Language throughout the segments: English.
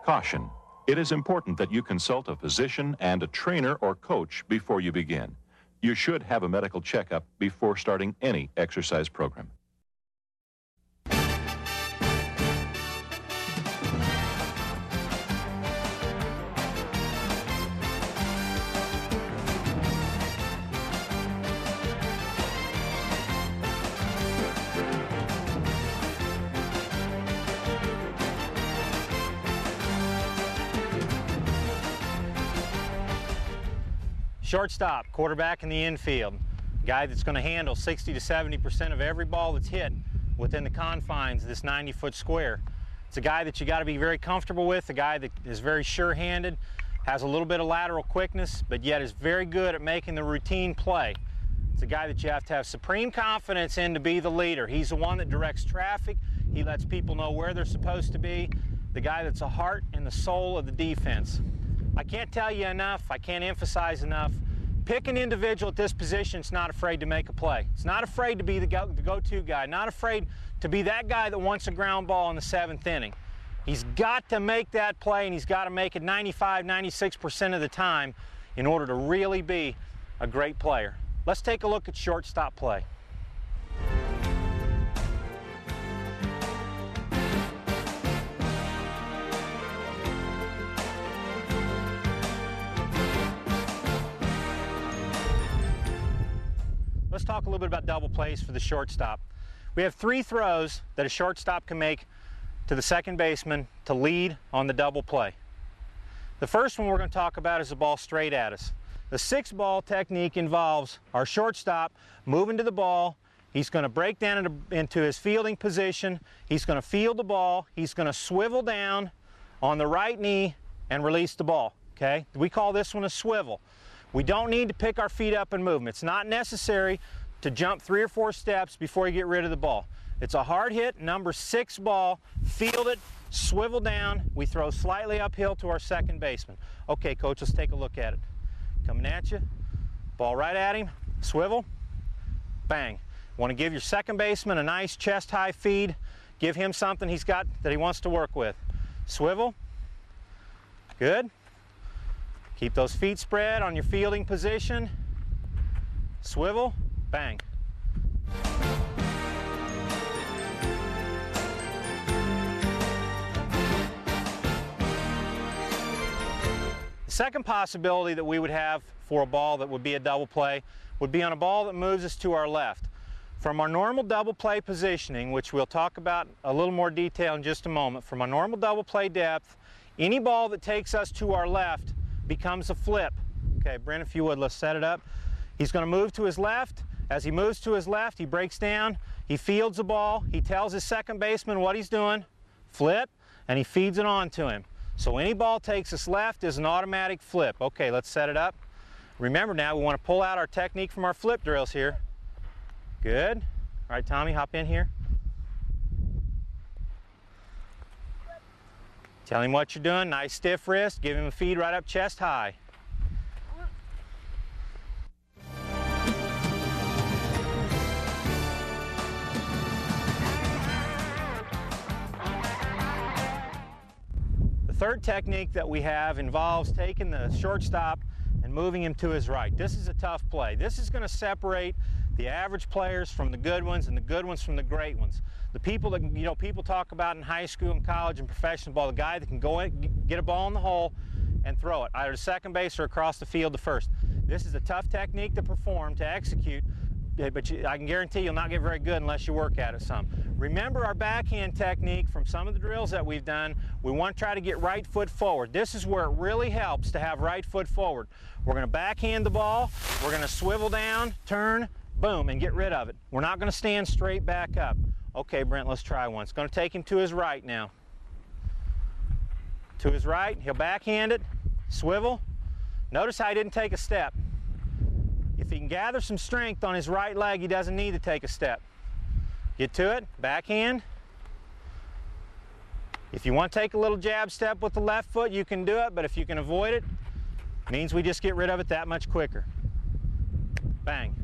Caution. It is important that you consult a physician and a trainer or coach before you begin. You should have a medical checkup before starting any exercise program. Shortstop, quarterback in the infield, guy that's going to handle 60 to 70% of every ball that's hit within the confines of this 90-foot square. It's a guy that you got to be very comfortable with, a guy that is very sure-handed, has a little bit of lateral quickness, but yet is very good at making the routine play. It's a guy that you have to have supreme confidence in to be the leader. He's the one that directs traffic. He lets people know where they're supposed to be. The guy that's the heart and the soul of the defense. I can't tell you enough, I can't emphasize enough. Pick an individual at this position that's not afraid to make a play. It's not afraid to be the go-to guy, not afraid to be that guy that wants a ground ball in the 7th inning. He's got to make that play, and he's got to make it 95, 96% of the time in order to really be a great player. Let's take a look at shortstop play. Let's talk a little bit about double plays for the shortstop. We have 3 throws that a shortstop can make to the second baseman to lead on the double play. The first one we're going to talk about is the ball straight at us. The 6-ball technique involves our shortstop moving to the ball. He's going to break down into his fielding position. He's going to field the ball. He's going to swivel down on the right knee and release the ball. Okay? We call this one a swivel. We don't need to pick our feet up and move them. It's not necessary to jump 3 or 4 steps before you get rid of the ball. It's a hard hit, number 6 ball, field it, swivel down, we throw slightly uphill to our second baseman. Okay, coach, let's take a look at it. Coming at you, ball right at him, swivel, bang. Want to give your second baseman a nice chest-high feed, give him something he's got that he wants to work with. Swivel, good. Keep those feet spread on your fielding position. Swivel, bang. The second possibility that we would have for a ball that would be a double play would be on a ball that moves us to our left. From our normal double play positioning, which we'll talk about a little more detail in just a moment, from our normal double play depth, any ball that takes us to our left becomes a flip. Okay, Brent, if you would, let's set it up. He's going to move to his left. As he moves to his left, he breaks down, he fields the ball, he tells his second baseman what he's doing, flip, and he feeds it on to him. So any ball takes us left is an automatic flip. Okay, let's set it up. Remember now, we want to pull out our technique from our flip drills here. Good. All right, Tommy, hop in here. Tell him what you're doing, nice stiff wrist, give him a feed right up chest high. The third technique that we have involves taking the shortstop and moving him to his right. This is a tough play. This is going to separate the average players from the good ones and the good ones from the great ones. The people that, you know, people talk about in high school and college and professional ball, the guy that can go in, get a ball in the hole and throw it, either to second base or across the field to first. This is a tough technique to perform, to execute, but I can guarantee you'll not get very good unless you work at it some. Remember our backhand technique from some of the drills that we've done. We want to try to get right foot forward. This is where it really helps to have right foot forward. We're going to backhand the ball, we're going to swivel down, turn, boom, and get rid of it. We're not going to stand straight back up. Okay, Brent, let's try one. It's going to take him to his right now. To his right, he'll backhand it, swivel. Notice how he didn't take a step. If he can gather some strength on his right leg, he doesn't need to take a step. Get to it, backhand. If you want to take a little jab step with the left foot, you can do it, but if you can avoid it, it means we just get rid of it that much quicker. Bang.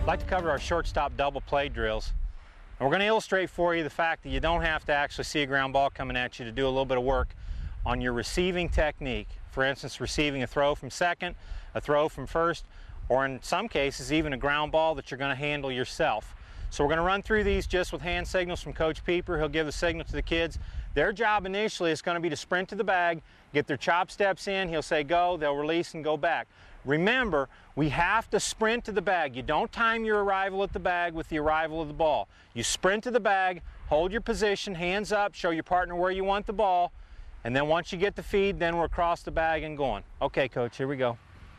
like to cover our shortstop double play drills. And we're going to illustrate for you the fact that you don't have to actually see a ground ball coming at you to do a little bit of work on your receiving technique. For instance, receiving a throw from second, a throw from first, or in some cases even a ground ball that you're going to handle yourself. So we're going to run through these just with hand signals from Coach Pieper. He'll give the signal to the kids. Their job initially is going to be to sprint to the bag, get their chop steps in. He'll say go, they'll release and go back. Remember, we have to sprint to the bag. You don't time your arrival at the bag with the arrival of the ball. You sprint to the bag, hold your position, hands up, show your partner where you want the ball, and then once you get the feed, then we're across the bag and going. Okay, Coach, here we go.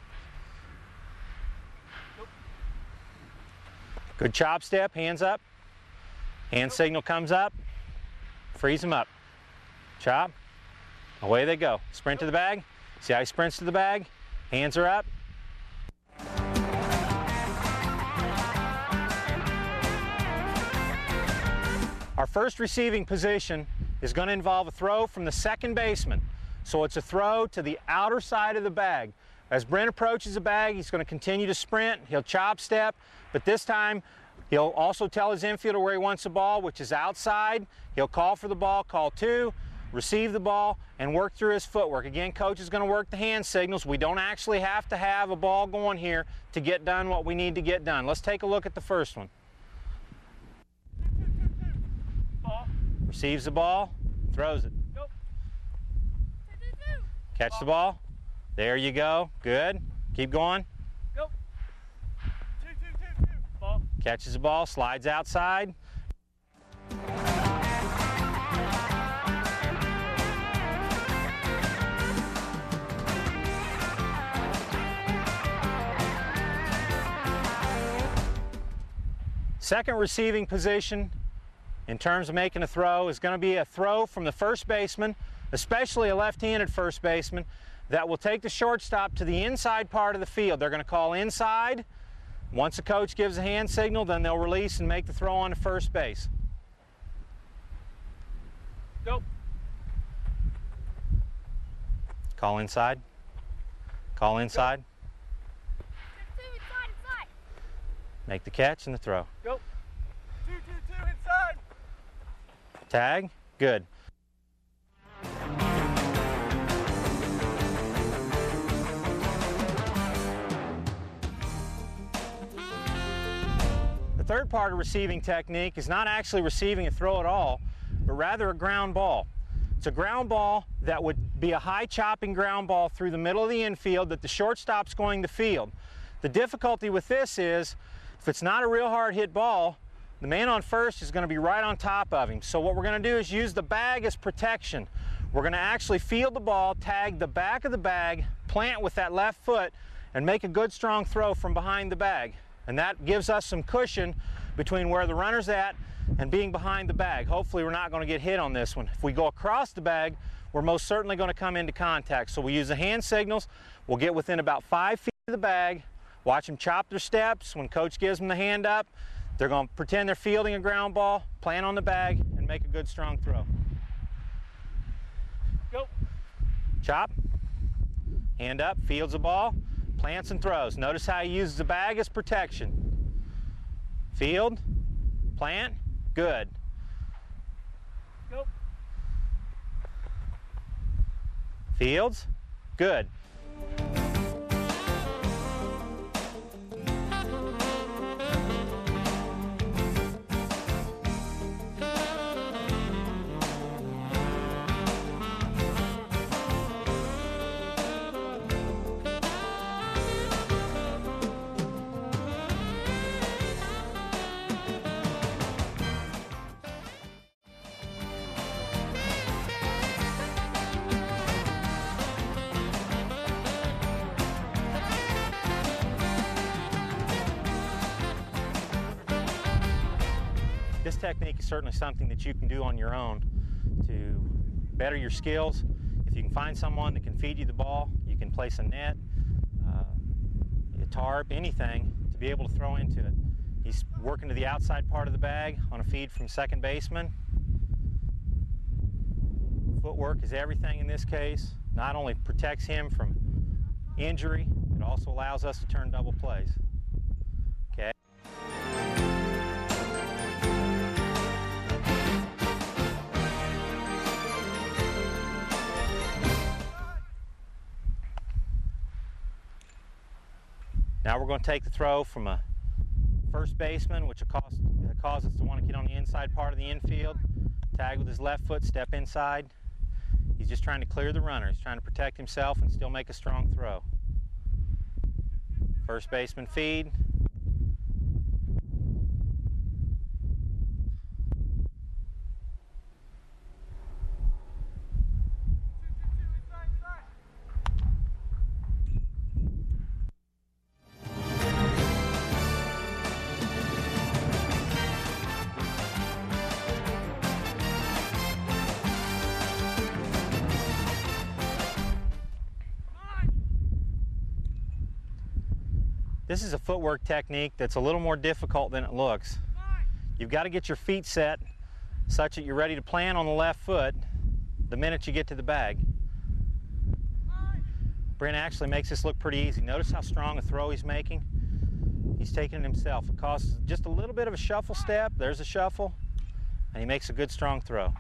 Good chop step, hands up. Hand signal comes up, freeze them up. Chop, away they go. Sprint to the bag. See how he sprints to the bag? Hands are up. Our first receiving position is going to involve a throw from the second baseman. So it's a throw to the outer side of the bag. As Brent approaches the bag, he's going to continue to sprint. He'll chop step, but this time he'll also tell his infielder where he wants the ball, which is outside. He'll call for the ball, call two, receive the ball, and work through his footwork. Again, Coach is going to work the hand signals. We don't actually have to have a ball going here to get done what we need to get done. Let's take a look at the first one. Ball. Receives the ball, throws it. Go. Catch the ball. There you go. Good. Keep going. Go. Two. Ball. Catches the ball, slides outside. Second receiving position in terms of making a throw is going to be a throw from the first baseman, especially a left-handed first baseman, that will take the shortstop to the inside part of the field. They're going to call inside. Once the coach gives a hand signal, then they'll release and make the throw on to first base. Go. Call inside. Call inside. Inside. Make the catch and the throw. Go. Two, inside. Tag. Good. The third part of receiving technique is not actually receiving a throw at all, but rather a ground ball. It's a ground ball that would be a high chopping ground ball through the middle of the infield that the shortstop's going to field. The difficulty with this is, if it's not a real hard hit ball, the man on first is going to be right on top of him. So what we're going to do is use the bag as protection. We're going to actually field the ball, tag the back of the bag, plant with that left foot, and make a good strong throw from behind the bag. And that gives us some cushion between where the runner's at and being behind the bag. Hopefully we're not going to get hit on this one. If we go across the bag, we're most certainly going to come into contact. So we use the hand signals. We'll get within about 5 feet of the bag, watch them chop their steps. When coach gives them the hand up, they're going to pretend they're fielding a ground ball, plant on the bag, and make a good strong throw. Go. Chop, hand up, fields the ball, plants and throws. Notice how he uses the bag as protection. Field, plant, good. Go. Fields, good. This technique is certainly something that you can do on your own to better your skills. If you can find someone that can feed you the ball, you can place a net, a tarp, anything to be able to throw into it. He's working to the outside part of the bag on a feed from second baseman. Footwork is everything in this case. Not only protects him from injury, it also allows us to turn double plays. Okay. Now we're going to take the throw from a first baseman, which will cause us to want to get on the inside part of the infield. Tag with his left foot, step inside. He's just trying to clear the runner. He's trying to protect himself and still make a strong throw. First baseman feed. This is a footwork technique that's a little more difficult than it looks. You've got to get your feet set such that you're ready to plant on the left foot the minute you get to the bag. Brent actually makes this look pretty easy. Notice how strong a throw he's making. He's taking it himself. It causes just a little bit of a shuffle step. There's a shuffle, and he makes a good strong throw.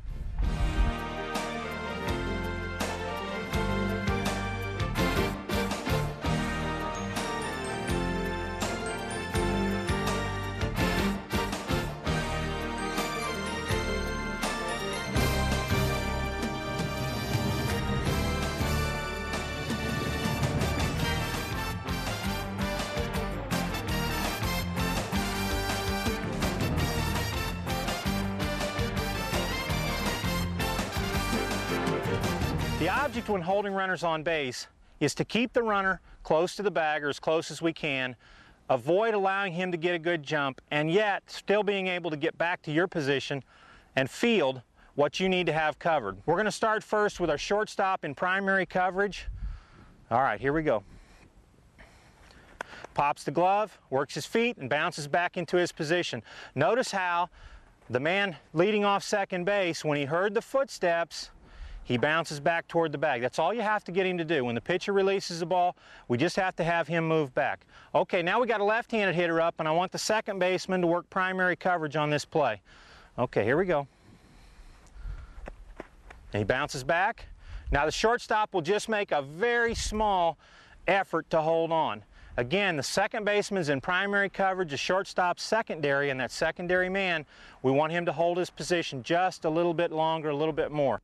The object when holding runners on base is to keep the runner close to the bag, or as close as we can, avoid allowing him to get a good jump, and yet still being able to get back to your position and field what you need to have covered. We're going to start first with our shortstop in primary coverage. All right, here we go. Pops the glove, works his feet, and bounces back into his position. Notice how the man leading off second base, when he heard the footsteps, he bounces back toward the bag. That's all you have to get him to do. When the pitcher releases the ball, we just have to have him move back. Okay, now we got a left-handed hitter up, and I want the second baseman to work primary coverage on this play. Okay, here we go. And he bounces back. Now the shortstop will just make a very small effort to hold on. Again, the second baseman's in primary coverage, the shortstop's secondary, and that secondary man, we want him to hold his position just a little bit longer, a little bit more.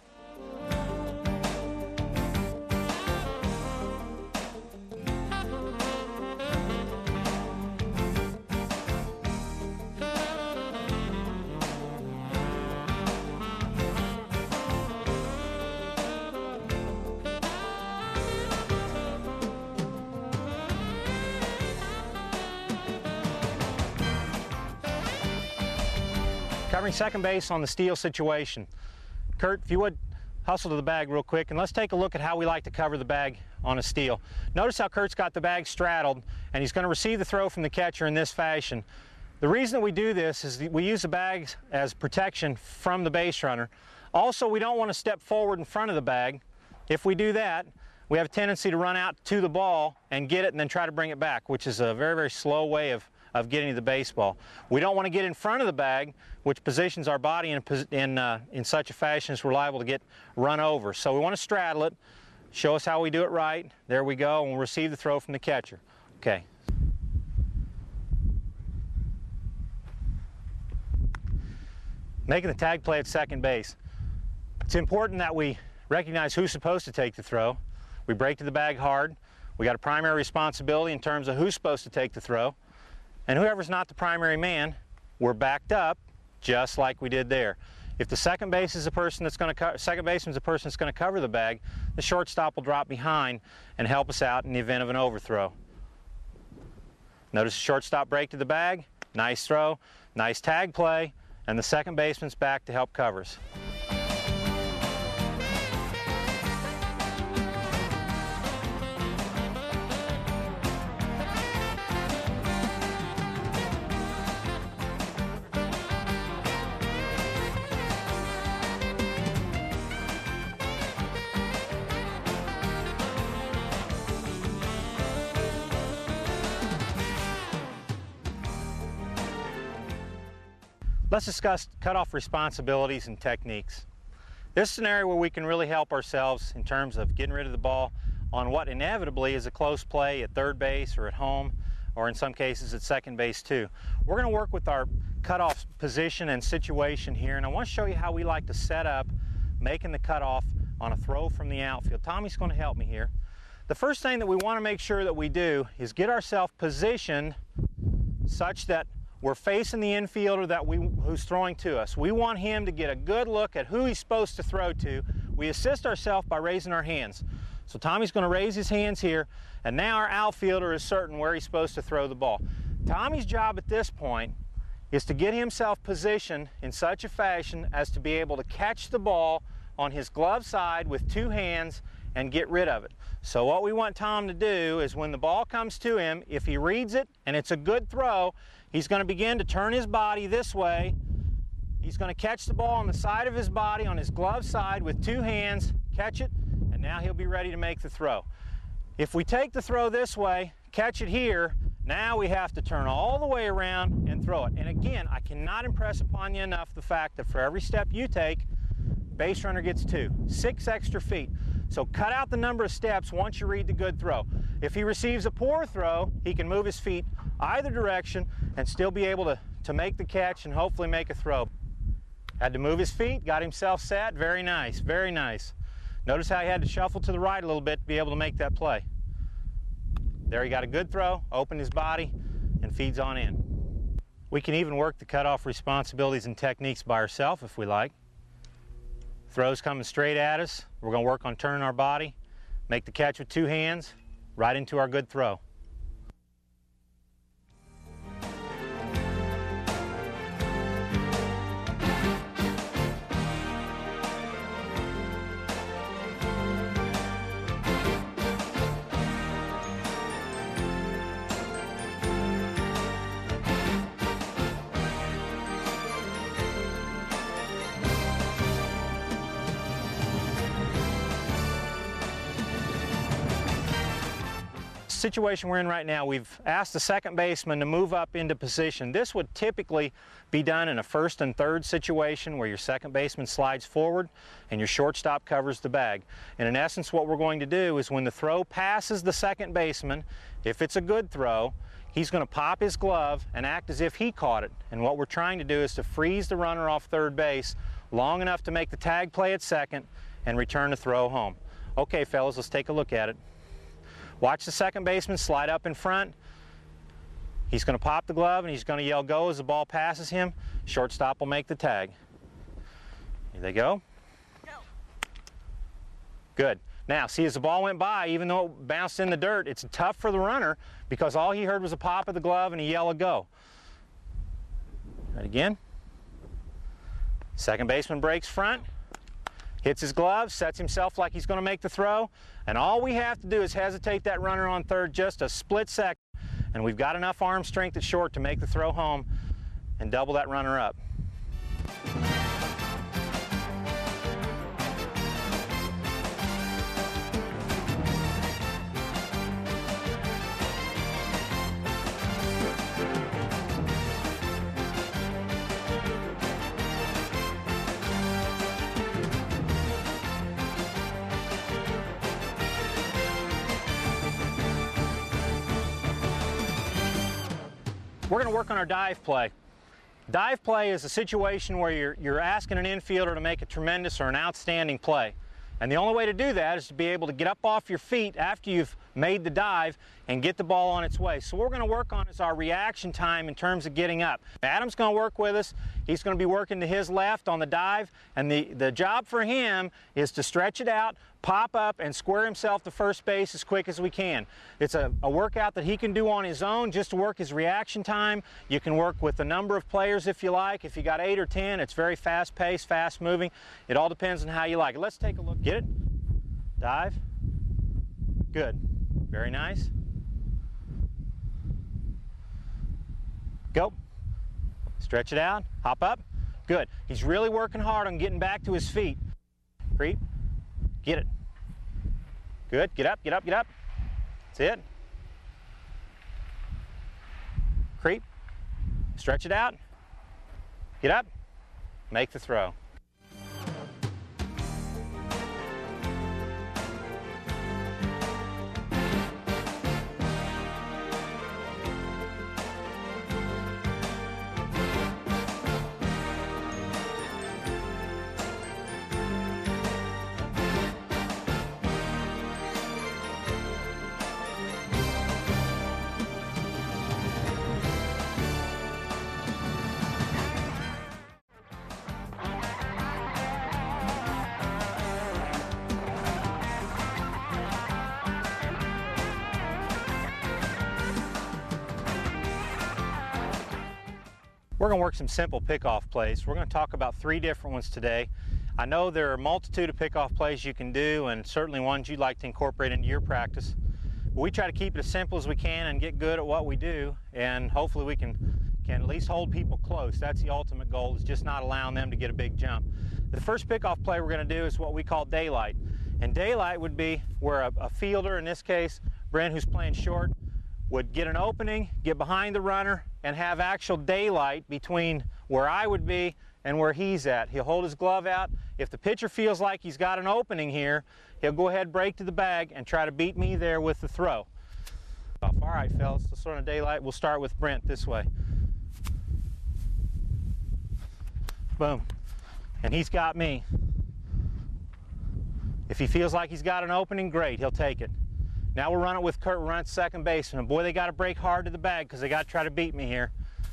Covering second base on the steal situation. Kurt, if you would, hustle to the bag real quick, and let's take a look at how we like to cover the bag on a steal. Notice how Kurt's got the bag straddled, and he's going to receive the throw from the catcher in this fashion. The reason that we do this is we use the bags as protection from the base runner. Also, we don't want to step forward in front of the bag. If we do that, we have a tendency to run out to the ball and get it and then try to bring it back, which is a very, very slow way of getting to the baseball. We don't want to get in front of the bag, which positions our body in such a fashion as we're liable to get run over. So we want to straddle it. Show us how we do it right. There we go, and we'll receive the throw from the catcher. Okay. Making the tag play at second base. It's important that we recognize who's supposed to take the throw. We break to the bag hard. We got a primary responsibility in terms of who's supposed to take the throw. And whoever's not the primary man, we're backed up just like we did there. If the second baseman is the person that's going to cover the bag, the shortstop will drop behind and help us out in the event of an overthrow. Notice the shortstop break to the bag, nice throw, nice tag play, and the second baseman's back to help cover us. Let's discuss cutoff responsibilities and techniques. This is an area where we can really help ourselves in terms of getting rid of the ball on what inevitably is a close play at third base or at home, or in some cases at second base too. We're going to work with our cutoff position and situation here, and I want to show you how we like to set up making the cutoff on a throw from the outfield. Tommy's going to help me here. The first thing that we want to make sure that we do is get ourselves positioned such that we're facing the infielder who's throwing to us. We want him to get a good look at who he's supposed to throw to. We assist ourselves by raising our hands. So Tommy's going to raise his hands here, and now our outfielder is certain where he's supposed to throw the ball. Tommy's job at this point is to get himself positioned in such a fashion as to be able to catch the ball on his glove side with two hands and get rid of it. So what we want Tom to do is when the ball comes to him, if he reads it and it's a good throw, he's going to begin to turn his body this way. He's going to catch the ball on the side of his body, on his glove side with two hands, catch it, and now he'll be ready to make the throw. If we take the throw this way, catch it here, now we have to turn all the way around and throw it. And again, I cannot impress upon you enough the fact that for every step you take, base runner gets 6 extra feet. So cut out the number of steps once you read the good throw. If he receives a poor throw, he can move his feet either direction and still be able to make the catch and hopefully make a throw. Had to move his feet, got himself set. Very nice, very nice. Notice how he had to shuffle to the right a little bit to be able to make that play. There he got a good throw, opened his body, and feeds on in. We can even work the cutoff responsibilities and techniques by ourselves if we like. Throw's coming straight at us. We're going to work on turning our body, make the catch with two hands, right into our good throw. Situation we're in right now, we've asked the second baseman to move up into position. This would typically be done in a first and third situation where your second baseman slides forward and your shortstop covers the bag. And in essence, what we're going to do is when the throw passes the second baseman, if it's a good throw, he's going to pop his glove and act as if he caught it. And what we're trying to do is to freeze the runner off third base long enough to make the tag play at second and return the throw home. Okay, fellas, let's take a look at it. Watch the second baseman slide up in front. He's going to pop the glove and he's going to yell go as the ball passes him. Shortstop will make the tag. Here they go. Go. Good. Now, see, as the ball went by, even though it bounced in the dirt, it's tough for the runner because all he heard was a pop of the glove and a yell of go. Right again. Second baseman breaks front. Hits his glove, sets himself like he's going to make the throw, and all we have to do is hesitate that runner on third just a split second, and we've got enough arm strength at short to make the throw home and double that runner up. We're going to work on our dive play. Dive play is a situation where you're asking an infielder to make a tremendous or an outstanding play. And the only way to do that is to be able to get up off your feet after you've made the dive and get the ball on its way. So what we're going to work on is our reaction time in terms of getting up. Adam's going to work with us. He's going to be working to his left on the dive, and the job for him is to stretch it out, pop up, and square himself to first base as quick as we can. It's a workout that he can do on his own just to work his reaction time. You can work with a number of players if you like. If you got 8 or 10, it's very fast-paced, fast-moving. It all depends on how you like it. Let's take a look. Get it? Dive. Good. Very nice. Go. Stretch it out. Hop up. Good. He's really working hard on getting back to his feet. Creep. Get it. Good. Get up, get up, get up. That's it. Creep. Stretch it out. Get up. Make the throw. We're going to work some simple pickoff plays. We're going to talk about 3 different ones today. I know there are a multitude of pickoff plays you can do, and certainly ones you'd like to incorporate into your practice. But we try to keep it as simple as we can and get good at what we do, and hopefully we can at least hold people close. That's the ultimate goal, is just not allowing them to get a big jump. The first pickoff play we're going to do is what we call daylight. And daylight would be where a fielder, in this case Brent, who's playing short, would get an opening, get behind the runner, and have actual daylight between where I would be and where he's at. He'll hold his glove out. If the pitcher feels like he's got an opening here, he'll go ahead, break to the bag, and try to beat me there with the throw. All right, fellas, let's run a daylight. We'll start with Brent this way. Boom. And he's got me. If he feels like he's got an opening, great, he'll take it. Now we'll run it with Kurt. We'll run it to second baseman. And boy, they got to break hard to the bag because they got to try to beat me here.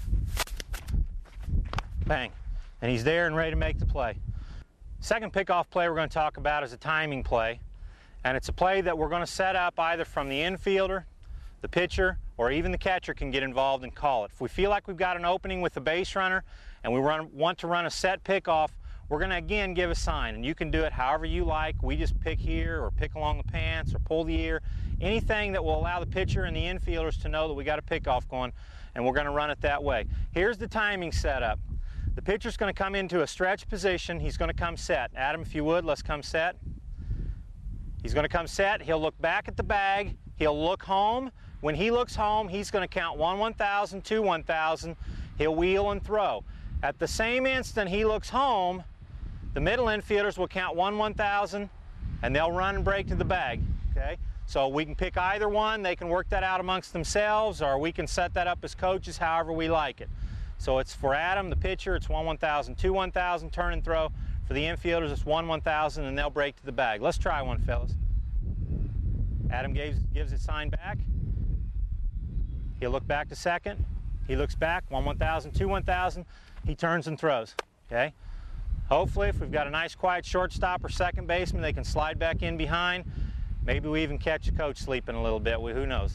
Bang. And he's there and ready to make the play. Second pickoff play we're going to talk about is a timing play. And it's a play that we're going to set up either from the infielder, the pitcher, or even the catcher can get involved and call it. If we feel like we've got an opening with the base runner and we want to run a set pickoff, we're going to again give a sign, and you can do it however you like. We just pick here or pick along the pants or pull the ear, anything that will allow the pitcher and the infielders to know that we got a pickoff going, and we're going to run it that way. Here's the timing setup. The pitcher's going to come into a stretch position. He's going to come set. Adam, if you would, let's come set. He's going to come set. He'll look back at the bag. He'll look home. When he looks home, he's going to count 1 1,000, 2 1,000. He'll wheel and throw. At the same instant he looks home, the middle infielders will count 1 1,000, and they'll run and break to the bag. Okay? So we can pick either one. They can work that out amongst themselves, or we can set that up as coaches however we like it. So it's for Adam, the pitcher, it's 1 1,000, 2 1,000, turn and throw. For the infielders, it's 1 1,000, and they'll break to the bag. Let's try one, fellas. Adam gives his sign back. He'll look back to second. He looks back, 1 1,000, 2 1,000. He turns and throws. Okay? Hopefully, if we've got a nice quiet shortstop or second baseman, they can slide back in behind. Maybe we even catch the coach sleeping a little bit. Who knows?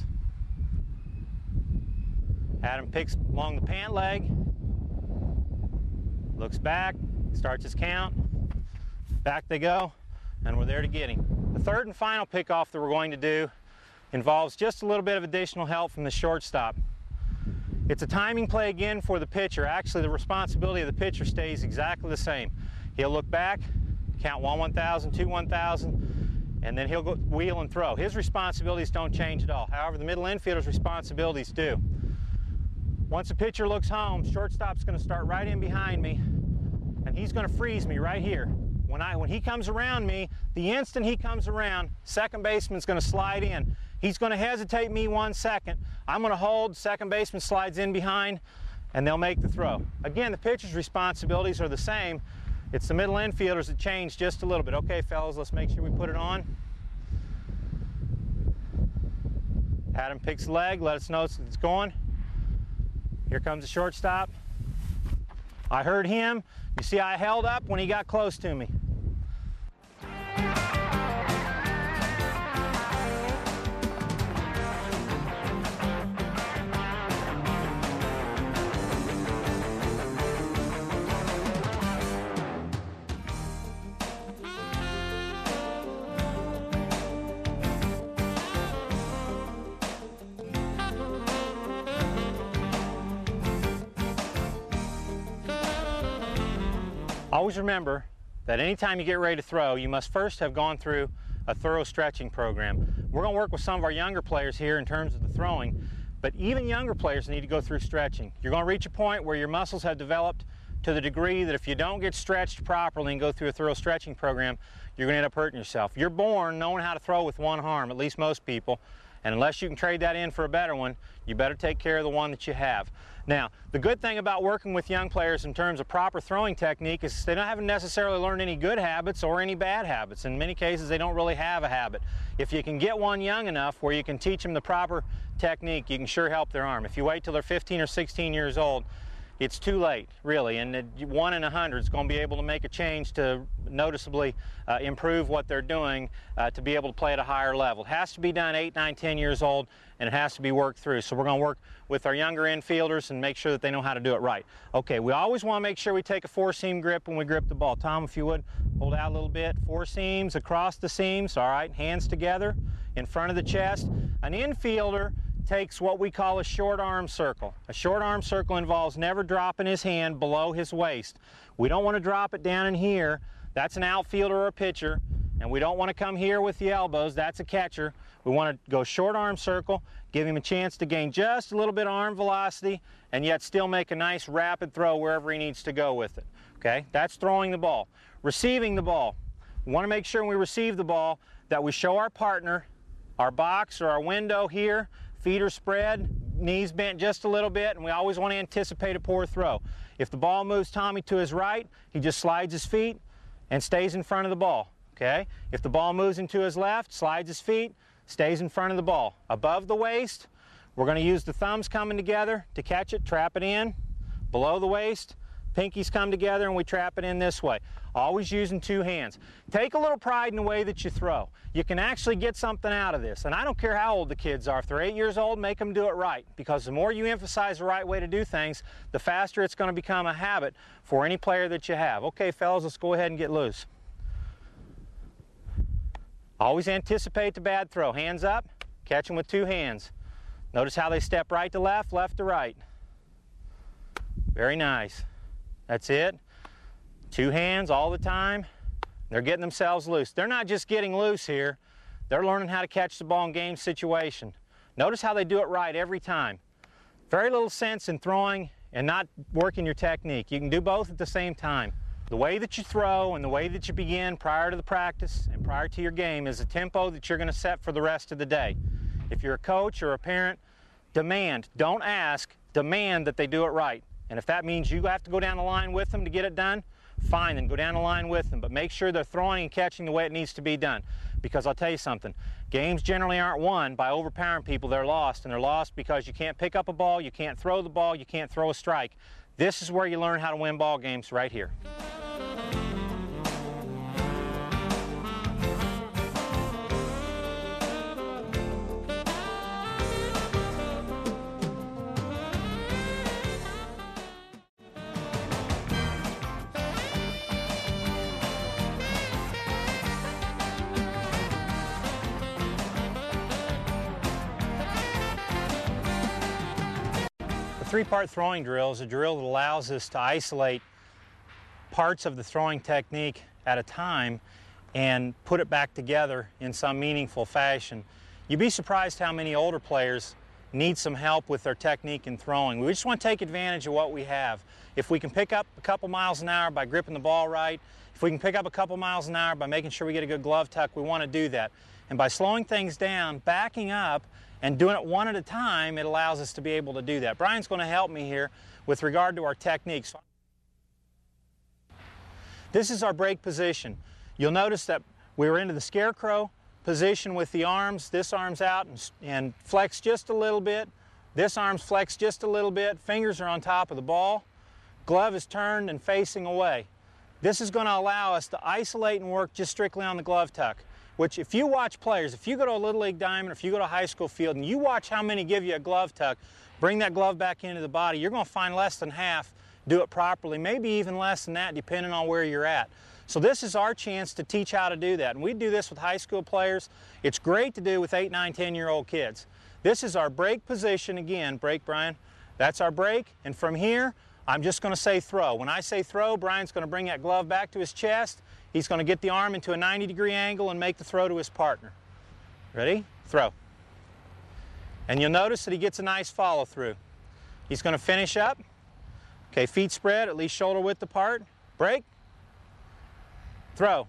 Adam picks along the pant leg, looks back, starts his count. Back they go, and we're there to get him. The third and final pickoff that we're going to do involves just a little bit of additional help from the shortstop. It's a timing play again for the pitcher. Actually, the responsibility of the pitcher stays exactly the same. He'll look back, count 1 1,000, 2 1,000, and then he'll go wheel and throw. His responsibilities don't change at all. However, the middle infielder's responsibilities do. Once the pitcher looks home, shortstop's going to start right in behind me, and he's going to freeze me right here. When he comes around me, the instant he comes around, second baseman's going to slide in. He's going to hesitate me 1 second. I'm going to hold, second baseman slides in behind, and they'll make the throw. Again, the pitcher's responsibilities are the same. It's the middle infielders that change just a little bit. Okay, fellas, let's make sure we put it on. Adam picks the leg, let us know it's going. Here comes the shortstop. I heard him. You see, I held up when he got close to me. Always remember that anytime you get ready to throw, you must first have gone through a thorough stretching program. We're going to work with some of our younger players here in terms of the throwing, but even younger players need to go through stretching. You're going to reach a point where your muscles have developed to the degree that if you don't get stretched properly and go through a thorough stretching program, you're going to end up hurting yourself. You're born knowing how to throw with one arm, at least most people, and unless you can trade that in for a better one, you better take care of the one that you have. Now, the good thing about working with young players in terms of proper throwing technique is they haven't necessarily learned any good habits or any bad habits. In many cases, they don't really have a habit. If you can get one young enough where you can teach them the proper technique, you can sure help their arm. If you wait till they're 15 or 16 years old, it's too late, really, and 1 in 100 is going to be able to make a change to noticeably improve what they're doing to be able to play at a higher level. It has to be done 8, 9, 10 years old, and it has to be worked through. So we're going to work with our younger infielders and make sure that they know how to do it right. Okay, we always want to make sure we take a 4-seam grip when we grip the ball. Tom, if you would, hold out a little bit. 4 seams across the seams, all right, hands together in front of the chest. An infielder takes what we call a short arm circle. A short arm circle involves never dropping his hand below his waist. We don't want to drop it down in here. That's an outfielder or a pitcher. And we don't want to come here with the elbows. That's a catcher. We want to go short arm circle, give him a chance to gain just a little bit of arm velocity, and yet still make a nice rapid throw wherever he needs to go with it. Okay, that's throwing the ball. Receiving the ball. We want to make sure when we receive the ball that we show our partner our box or our window here, feet are spread, knees bent just a little bit, and we always want to anticipate a poor throw. If the ball moves Tommy to his right, he just slides his feet and stays in front of the ball. Okay? If the ball moves into his left, slides his feet, stays in front of the ball. Above the waist, we're going to use the thumbs coming together to catch it, trap it in. Below the waist, pinkies come together and we trap it in this way. Always using 2 hands. Take a little pride in the way that you throw. You can actually get something out of this. And I don't care how old the kids are. If they're 8 years old, make them do it right. Because the more you emphasize the right way to do things, the faster it's going to become a habit for any player that you have. Okay, fellas, let's go ahead and get loose. Always anticipate the bad throw. Hands up, catch them with 2 hands. Notice how they step right to left, left to right. Very nice. That's it. 2 hands all the time. They're getting themselves loose. They're not just getting loose here. They're learning how to catch the ball in game situation. Notice how they do it right every time. Very little sense in throwing and not working your technique. You can do both at the same time. The way that you throw and the way that you begin prior to the practice and prior to your game is the tempo that you're going to set for the rest of the day. If you're a coach or a parent, demand, don't ask, demand that they do it right. And if that means you have to go down the line with them to get it done, fine, then go down the line with them. But make sure they're throwing and catching the way it needs to be done. Because I'll tell you something, games generally aren't won by overpowering people. They're lost, and they're lost because you can't pick up a ball, you can't throw the ball, you can't throw a strike. This is where you learn how to win ball games, right here. The 3-part throwing drill is a drill that allows us to isolate parts of the throwing technique at a time and put it back together in some meaningful fashion. You'd be surprised how many older players need some help with their technique in throwing. We just want to take advantage of what we have. If we can pick up a couple miles an hour by gripping the ball right, if we can pick up a couple miles an hour by making sure we get a good glove tuck, we want to do that. And by slowing things down, backing up, and doing it one at a time, it allows us to be able to do that. Brian's going to help me here with regard to our techniques. This is our break position. You'll notice that we were into the scarecrow position with the arms. This arm's out and flex just a little bit. This arm's flexed just a little bit. Fingers are on top of the ball. Glove is turned and facing away. This is going to allow us to isolate and work just strictly on the glove tuck. Which, if you watch players, if you go to a Little League diamond, or if you go to a high school field and you watch how many give you a glove tuck, bring that glove back into the body, you're going to find less than half do it properly, maybe even less than that depending on where you're at. So this is our chance to teach how to do that. And we do this with high school players. It's great to do with 8, 9, 10-year-old kids. This is our break position again. Break, Brian. That's our break. And from here, I'm just going to say throw. When I say throw, Brian's going to bring that glove back to his chest. He's going to get the arm into a 90-degree angle and make the throw to his partner. Ready? Throw. And you'll notice that he gets a nice follow through. He's going to finish up. Okay, feet spread, at least shoulder width apart. Break. Throw.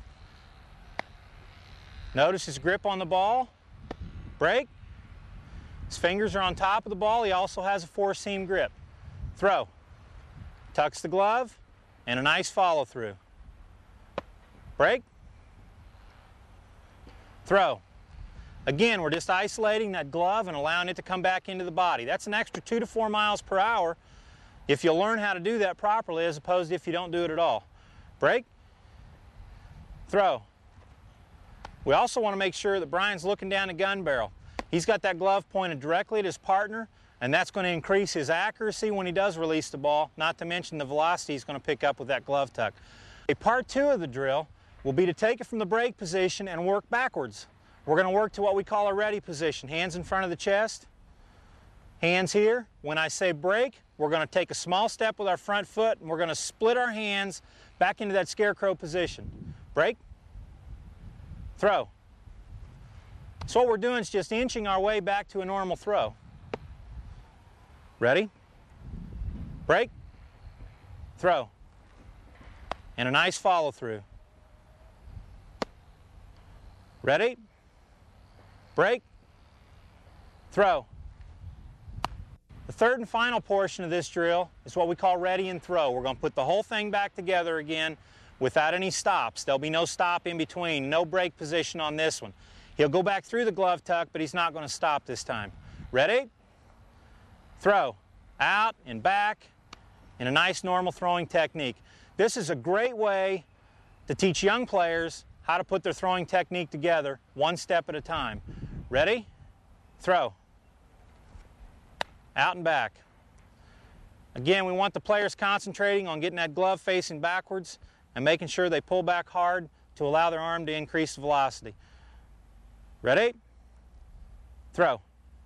Notice his grip on the ball. Break. His fingers are on top of the ball. He also has a 4-seam grip. Throw. Tucks the glove and a nice follow through. Break. Throw. Again, we're just isolating that glove and allowing it to come back into the body. That's an extra 2 to 4 miles per hour if you learn how to do that properly as opposed to if you don't do it at all. Break, throw. We also want to make sure that Brian's looking down the gun barrel. He's got that glove pointed directly at his partner, and that's going to increase his accuracy when he does release the ball, not to mention the velocity he's going to pick up with that glove tuck. Part 2 of the drill will be to take it from the break position and work backwards. We're going to work to what we call a ready position. Hands in front of the chest, hands here. When I say break, we're going to take a small step with our front foot, and we're going to split our hands back into that scarecrow position. Break, throw. So what we're doing is just inching our way back to a normal throw. Ready? Break, throw. And a nice follow through. Ready? Break, throw. The third and final portion of this drill is what we call ready and throw. We're going to put the whole thing back together again without any stops. There'll be no stop in between, no break position on this one. He'll go back through the glove tuck, but he's not going to stop this time. Ready? Throw. Out and back in a nice normal throwing technique. This is a great way to teach young players how to put their throwing technique together one step at a time. Ready? Throw. Out and back. Again, we want the players concentrating on getting that glove facing backwards and making sure they pull back hard to allow their arm to increase the velocity. Ready? Throw.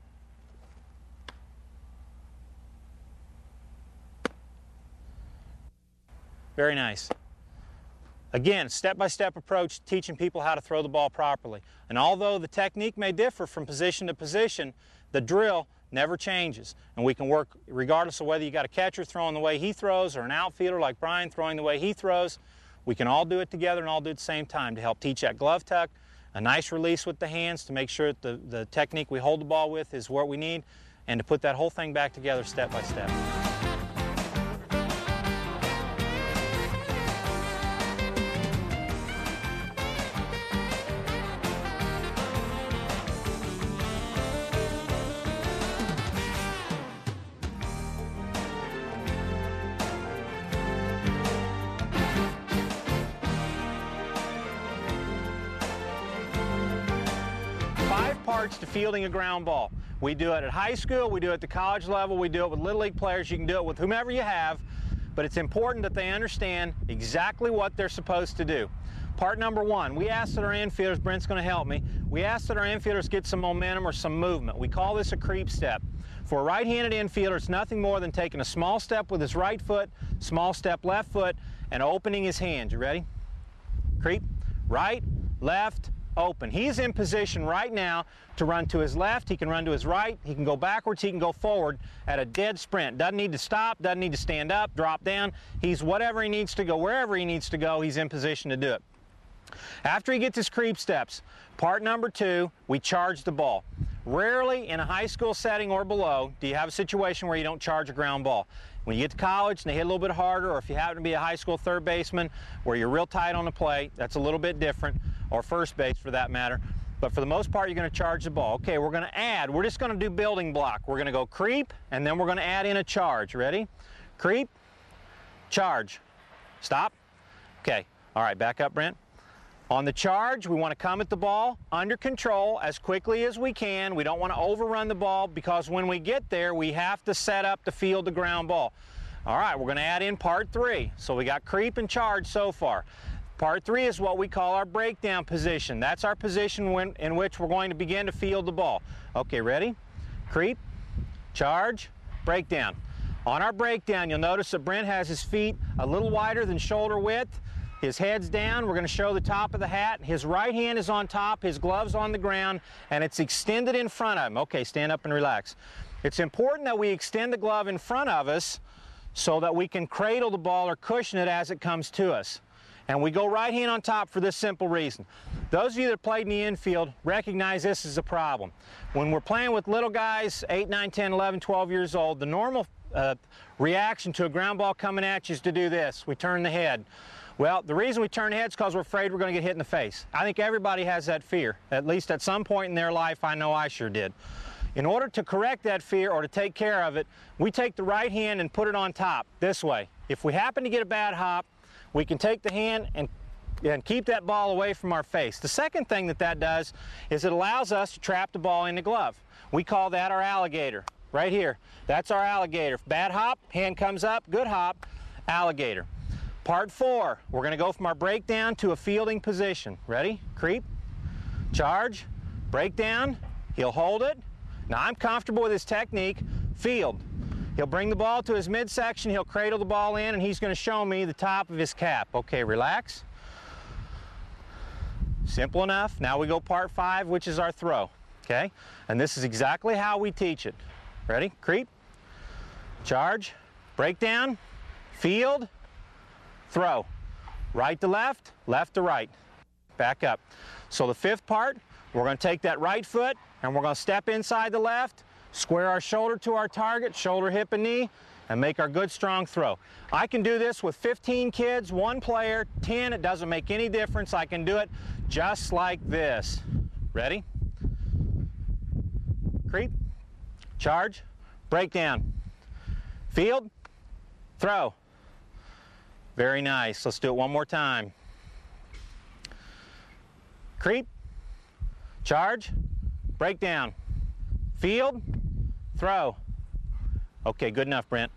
Very nice. Again, step-by-step approach teaching people how to throw the ball properly. And although the technique may differ from position to position, the drill never changes. And we can work regardless of whether you got a catcher throwing the way he throws or an outfielder like Brian throwing the way he throws. We can all do it together and all do it at the same time to help teach that glove tuck, a nice release with the hands to make sure that the technique we hold the ball with is what we need, and to put that whole thing back together step by step. Parts to fielding a ground ball. We do it at high school, we do it at the college level, we do it with Little League players, you can do it with whomever you have, but it's important that they understand exactly what they're supposed to do. Part number 1, we ask that our infielders, Brent's going to help me, we ask that our infielders get some momentum or some movement. We call this a creep step. For a right-handed infielder, it's nothing more than taking a small step with his right foot, small step left foot, and opening his hands. You ready? Creep, right, left, open. He's in position right now to run to his left, he can run to his right, he can go backwards, he can go forward at a dead sprint. Doesn't need to stop, doesn't need to stand up, drop down. He's whatever he needs to go, wherever he needs to go, he's in position to do it. After he gets his creep steps, part number 2, we charge the ball. Rarely in a high school setting or below do you have a situation where you don't charge a ground ball. When you get to college and they hit a little bit harder, or if you happen to be a high school third baseman where you're real tight on the plate, that's a little bit different, or first base for that matter. But for the most part, you're going to charge the ball. Okay, we're going to add. We're just going to do building block. We're going to go creep, and then we're going to add in a charge. Ready? Creep, charge. Stop. Okay. All right, back up, Brent. On the charge, we want to come at the ball under control as quickly as we can. We don't want to overrun the ball because when we get there, we have to set up to field the ground ball. All right, we're going to add in part 3. So we got creep and charge so far. Part 3 is what we call our breakdown position. That's our position in which we're going to begin to field the ball. Okay, ready? Creep, charge, breakdown. On our breakdown, you'll notice that Brent has his feet a little wider than shoulder width. His head's down. We're going to show the top of the hat. His right hand is on top, his glove's on the ground, and it's extended in front of him. Okay, stand up and relax. It's important that we extend the glove in front of us so that we can cradle the ball or cushion it as it comes to us. And we go right hand on top for this simple reason. Those of you that played in the infield recognize this is a problem. When we're playing with little guys, 8, 9, 10, 11, 12 years old, the normal reaction to a ground ball coming at you is to do this. We turn the head. Well, the reason we turn the head is because we're afraid we're going to get hit in the face. I think everybody has that fear. At least at some point in their life, I know I sure did. In order to correct that fear or to take care of it, we take the right hand and put it on top, this way. If we happen to get a bad hop, we can take the hand and keep that ball away from our face. The second thing that does is it allows us to trap the ball in the glove. We call that our alligator. Right here, that's our alligator. Bad hop, hand comes up, good hop, alligator. Part 4, we're going to go from our breakdown to a fielding position. Ready? Creep, charge, breakdown, he'll hold it. Now I'm comfortable with his technique, field. He'll bring the ball to his midsection, he'll cradle the ball in, and he's going to show me the top of his cap. Okay, relax. Simple enough. Now we go part 5, which is our throw. Okay? And this is exactly how we teach it. Ready? Creep, charge, breakdown, field, throw. Right to left, left to right. Back up. So the 5th part, we're going to take that right foot and we're going to step inside the left, square our shoulder to our target, shoulder, hip, and knee, and make our good strong throw. I can do this with 15 kids, 1 player, 10, it doesn't make any difference. I can do it just like this. Ready? Creep, charge, breakdown, field, throw. Very nice. Let's do it one more time. Creep, charge, breakdown, field, throw. Okay, good enough, Brent.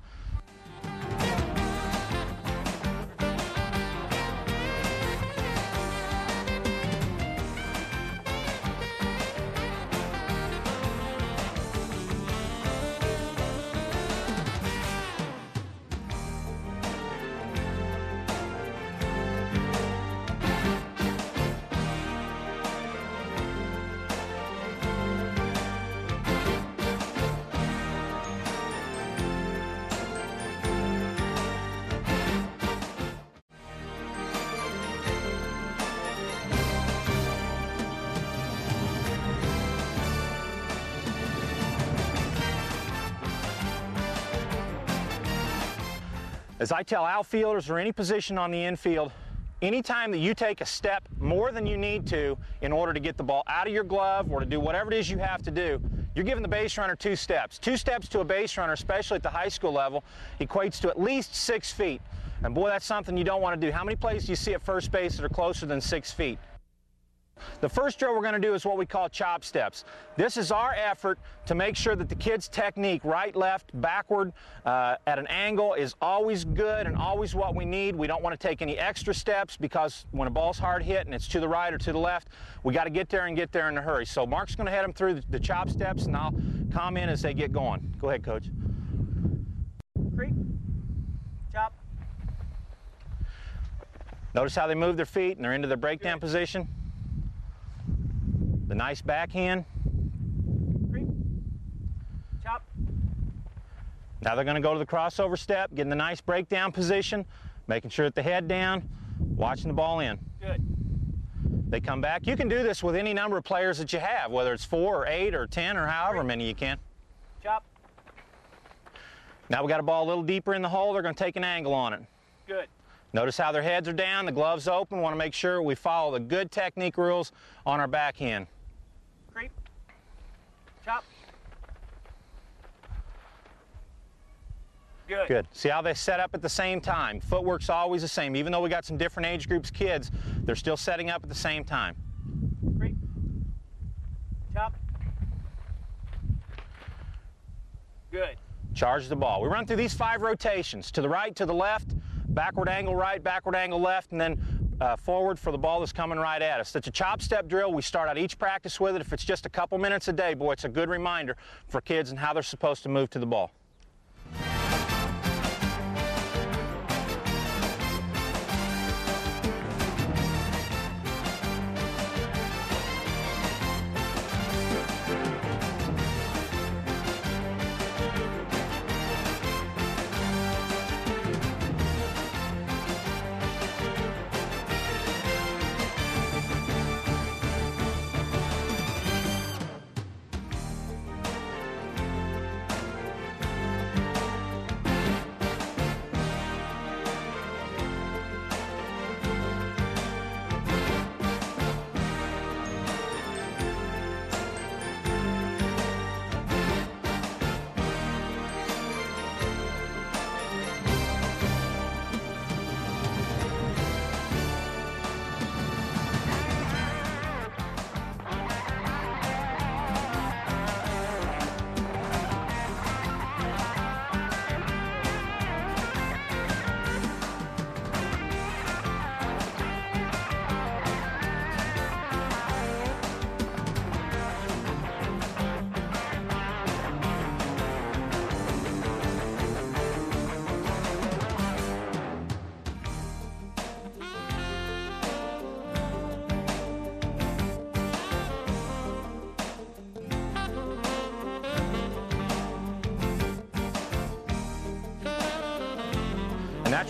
As I tell outfielders or any position on the infield, anytime that you take a step more than you need to in order to get the ball out of your glove or to do whatever it is you have to do, you're giving the base runner 2 steps. 2 steps to a base runner, especially at the high school level, equates to at least 6 feet. And boy, that's something you don't want to do. How many plays do you see at first base that are closer than 6 feet? The first drill we're going to do is what we call chop steps. This is our effort to make sure that the kid's technique, right, left, backward, at an angle, is always good and always what we need. We don't want to take any extra steps because when a ball's hard hit and it's to the right or to the left, we got to get there and get there in a hurry. So Mark's going to head them through the chop steps and I'll comment as they get going. Go ahead, Coach. Creep, chop. Notice how they move their feet and they're into their breakdown position. The nice backhand. Creep, chop. Now they're going to go to the crossover step, getting the nice breakdown position, making sure that the head down, watching the ball in. Good. They come back. You can do this with any number of players that you have, whether it's 4 or 8 or 10 or however many you can. Chop. Now we got a ball a little deeper in the hole. They're going to take an angle on it. Good. Notice how their heads are down, the gloves open. Want to make sure we follow the good technique rules on our backhand. Creep, chop. Good. Good. See how they set up at the same time. Footwork's always the same. Even though we got some different age groups kids, they're still setting up at the same time. Creep, chop. Good. Charge the ball. We run through these 5 rotations, to the right, to the left, backward angle right, backward angle left, and then forward for the ball that's coming right at us. It's a chop step drill. We start out each practice with it. If it's just a couple minutes a day, boy, it's a good reminder for kids and how they're supposed to move to the ball.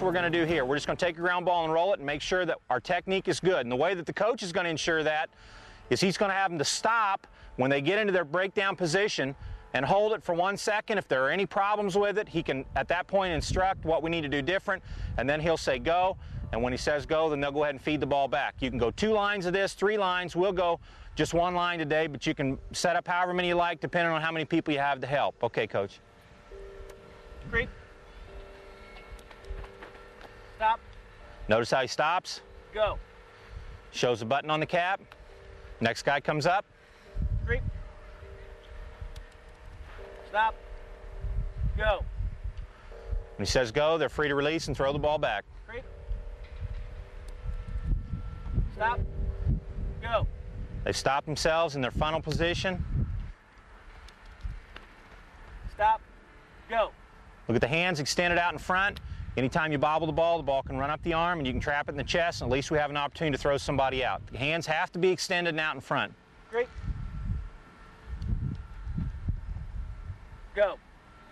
what we're going to do here. We're just going to take a ground ball and roll it and make sure that our technique is good. And the way that the coach is going to ensure that is he's going to have them to stop when they get into their breakdown position and hold it for 1 second. If there are any problems with it, he can at that point instruct what we need to do different, and then he'll say go. And when he says go, then they'll go ahead and feed the ball back. You can go 2 lines of this, 3 lines. We'll go just 1 line today, but you can set up however many you like depending on how many people you have to help. Okay, Coach. Creep. Stop. Notice how he stops. Go. Shows a button on the cap. Next guy comes up. Creep. Stop. Go. When he says go, they're free to release and throw the ball back. Creep. Stop. Go. They stop themselves in their funnel position. Stop. Go. Look at the hands extended out in front. Anytime you bobble the ball can run up the arm and you can trap it in the chest, and at least we have an opportunity to throw somebody out. The hands have to be extended and out in front. Great. Go.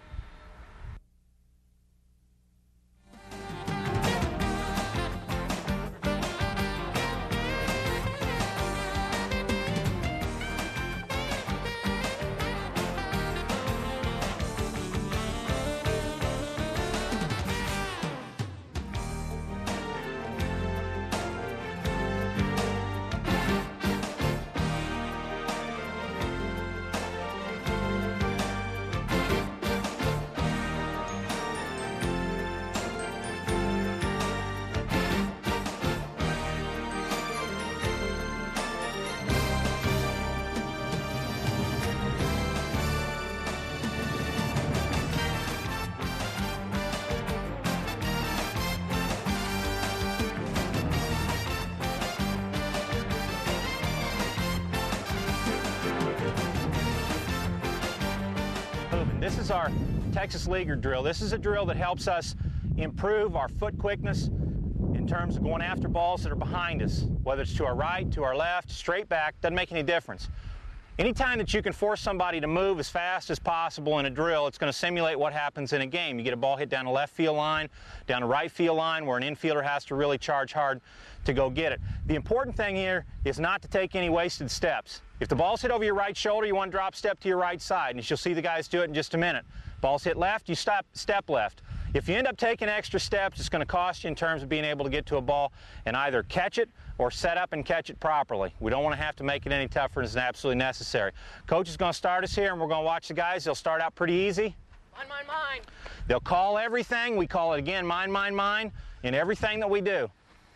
This is our Texas Leaguer drill. This is a drill that helps us improve our foot quickness in terms of going after balls that are behind us, whether it's to our right, to our left, straight back, doesn't make any difference. Anytime that you can force somebody to move as fast as possible in a drill, it's going to simulate what happens in a game. You get a ball hit down the left field line, down the right field line, where an infielder has to really charge hard to go get it. The important thing here is not to take any wasted steps. If the ball's hit over your right shoulder, you want to drop step to your right side, and you'll see the guys do it in just a minute. Ball's hit left, you step left. If you end up taking extra steps, it's going to cost you in terms of being able to get to a ball and either catch it or set up and catch it properly. We don't want to have to make it any tougher than is absolutely necessary. Coach is going to start us here, and we're going to watch the guys. They'll start out pretty easy. Mine, mine, mine. They'll call everything. We call it again, mine, mine, mine, in everything that we do.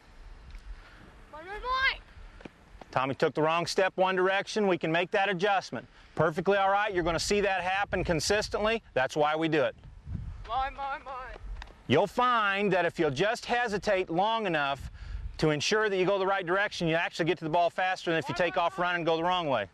Mine, mine, mine. Tommy took the wrong step one direction. We can make that adjustment. Perfectly all right. You're going to see that happen consistently. That's why we do it. Mine, mine, mine. You'll find that if you'll just hesitate long enough to ensure that you go the right direction, you actually get to the ball faster than if you take off running and go the wrong way.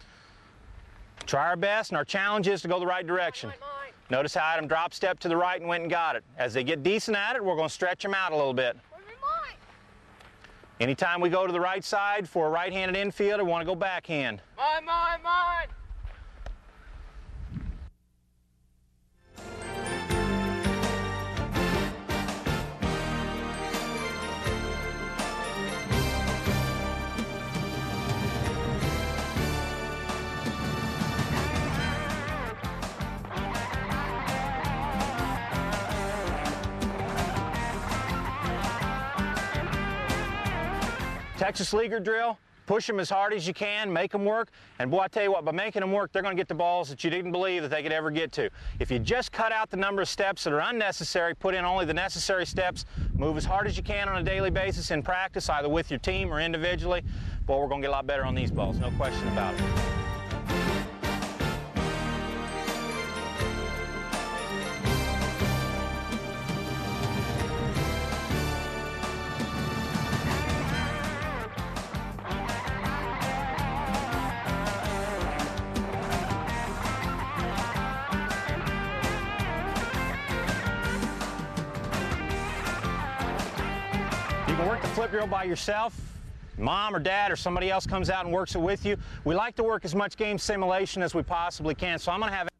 Try our best, and our challenge is to go the right direction. Mine, mine, mine. Notice how Adam dropped step to the right and went and got it. As they get decent at it, we're going to stretch them out a little bit. Mine, mine, mine. Anytime we go to the right side for a right-handed infielder, we want to go backhand. Mine, mine, mine. Texas Leaguer drill, push them as hard as you can, make them work, and boy, I tell you what, by making them work, they're going to get the balls that you didn't believe that they could ever get to. If you just cut out the number of steps that are unnecessary, put in only the necessary steps, move as hard as you can on a daily basis in practice, either with your team or individually, boy, we're going to get a lot better on these balls, no question about it. You can work the flip drill by yourself. Mom or dad or somebody else comes out and works it with you. We like to work as much game simulation as we possibly can, so I'm going to have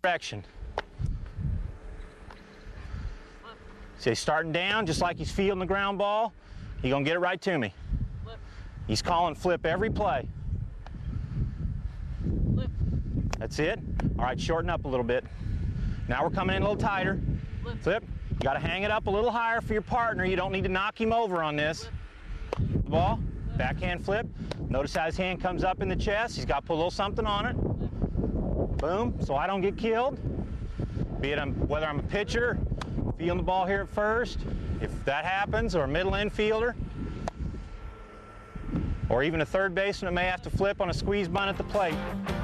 direction. See, he's starting down just like he's fielding the ground ball. He's going to get it right to me. He's calling flip every play. That's it. All right, shorten up a little bit. Now we're coming in a little tighter. Flip. You got to hang it up a little higher for your partner. You don't need to knock him over on this. The ball, backhand flip. Notice how his hand comes up in the chest. He's got to put a little something on it. Boom, so I don't get killed. Be it whether I'm a pitcher, fielding the ball here at first, if that happens, or a middle infielder, or even a third baseman that may have to flip on a squeeze bunt at the plate.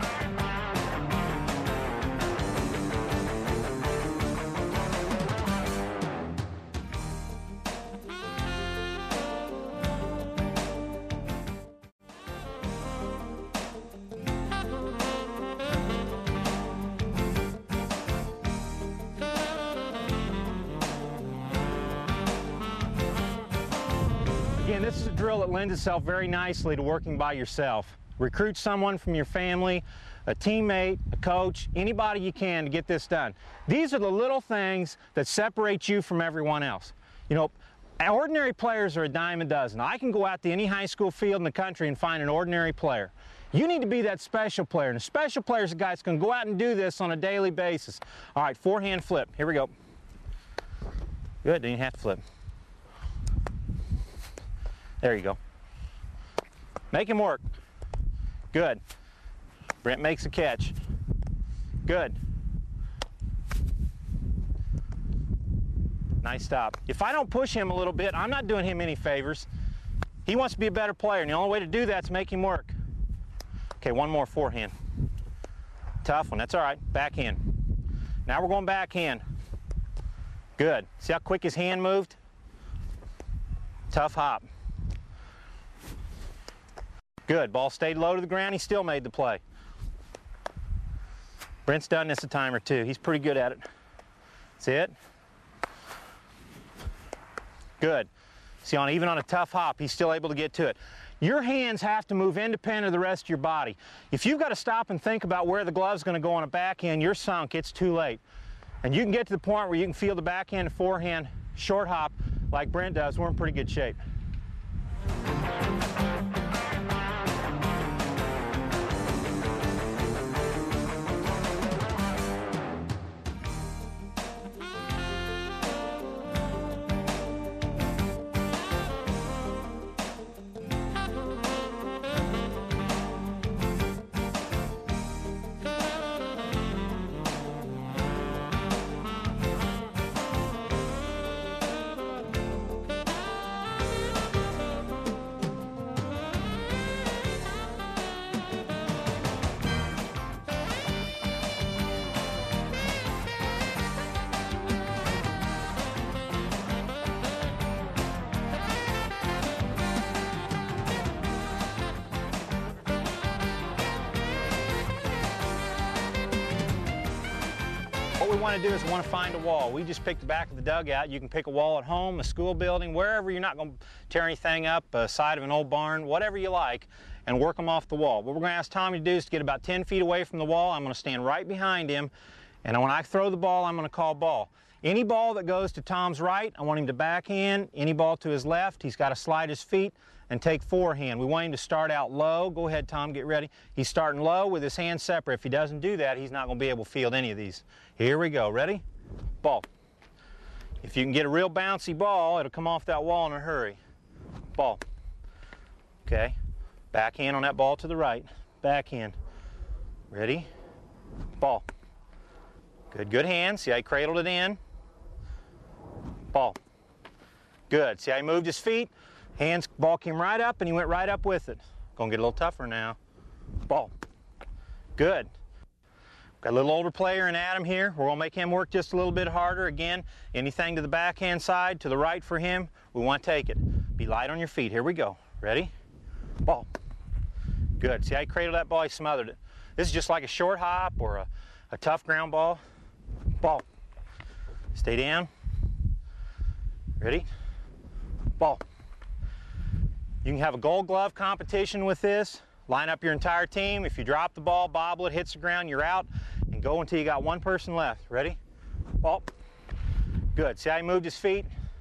Again, this is a drill that lends itself very nicely to working by yourself. Recruit someone from your family, a teammate, a coach, anybody you can to get this done. These are the little things that separate you from everyone else. You know, ordinary players are a dime a dozen. I can go out to any high school field in the country and find an ordinary player. You need to be that special player, and a special player is a guy that's going to go out and do this on a daily basis. All right, forehand flip. Here we go. Good, didn't have to flip. There you go. Make him work. Good. Brent makes a catch. Good. Nice stop. If I don't push him a little bit, I'm not doing him any favors. He wants to be a better player, and the only way to do that is make him work. Okay, one more forehand. Tough one, that's all right. Backhand. Now we're going backhand. Good. See how quick his hand moved? Tough hop. Good. Ball stayed low to the ground. He still made the play. Brent's done this a time or two. He's pretty good at it. That's it. Good. See, even on a tough hop, he's still able to get to it. Your hands have to move independent of the rest of your body. If you've got to stop and think about where the glove's going to go on a backhand, you're sunk. It's too late. And you can get to the point where you can feel the backhand and forehand short hop like Brent does. We're in pretty good shape. What we want to do is we want to find a wall. We just picked the back of the dugout. You can pick a wall at home, a school building, wherever you're not going to tear anything up, a side of an old barn, whatever you like, and work them off the wall. What we're going to ask Tommy to do is to get about 10 feet away from the wall. I'm going to stand right behind him, and when I throw the ball, I'm going to call ball. Any ball that goes to Tom's right, I want him to backhand. Any ball to his left, he's got to slide his feet and take forehand. We want him to start out low. Go ahead, Tom, get ready. He's starting low with his hands separate. If he doesn't do that, he's not going to be able to field any of these. Here we go. Ready? Ball. If you can get a real bouncy ball, it'll come off that wall in a hurry. Ball. Okay. Backhand on that ball to the right. Backhand. Ready? Ball. Good, good hand. See how he cradled it in? Ball. Good. See how he moved his feet? Hands, ball came right up and he went right up with it. Gonna get a little tougher now. Ball. Good. Got a little older player in Adam here. We're gonna make him work just a little bit harder. Again, anything to the backhand side, to the right for him, we want to take it. Be light on your feet. Here we go. Ready? Ball. Good. See how he cradled that ball? He smothered it. This is just like a short hop or a tough ground ball. Ball. Stay down. Ready? Ball. You can have a gold glove competition with this. Line up your entire team. If you drop the ball, bobble it, hits the ground, you're out. and go until you got one person left. Ready? Ball. Good. See how he moved his feet?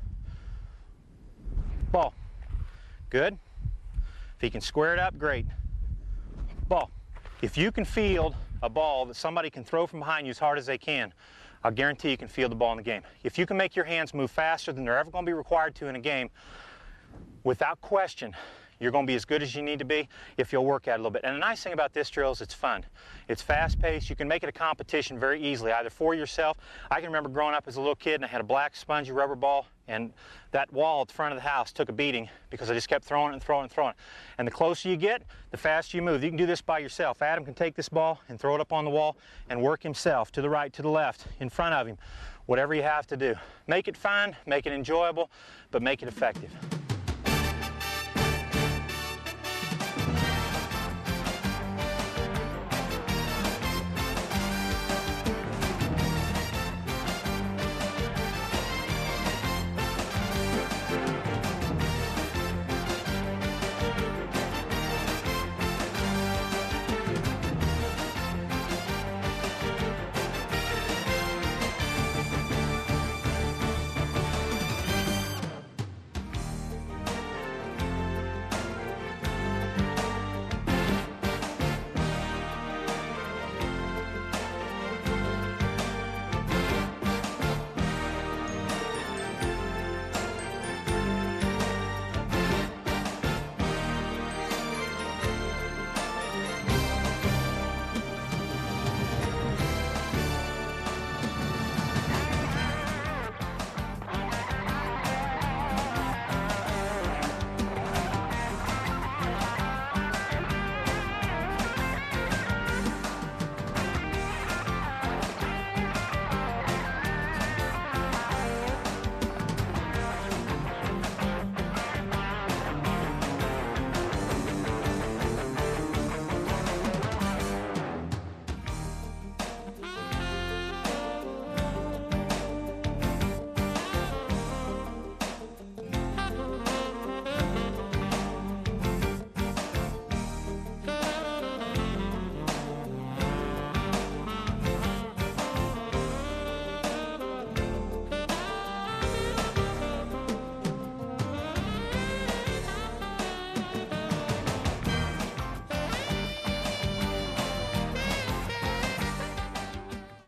Ball. Good. If he can square it up, great. Ball. If you can field a ball that somebody can throw from behind you as hard as they can, I'll guarantee you can field the ball in the game. If you can make your hands move faster than they're ever going to be required to in a game, without question, you're going to be as good as you need to be if you'll work at it a little bit. And the nice thing about this drill is it's fun. It's fast-paced. You can make it a competition very easily, either for yourself. I can remember growing up as a little kid and I had a black spongy rubber ball, and that wall at the front of the house took a beating because I just kept throwing it and throwing it and throwing it. And the closer you get, the faster you move. You can do this by yourself. Adam can take this ball and throw it up on the wall and work himself to the right, to the left, in front of him. Whatever you have to do. Make it fun, make it enjoyable, but make it effective.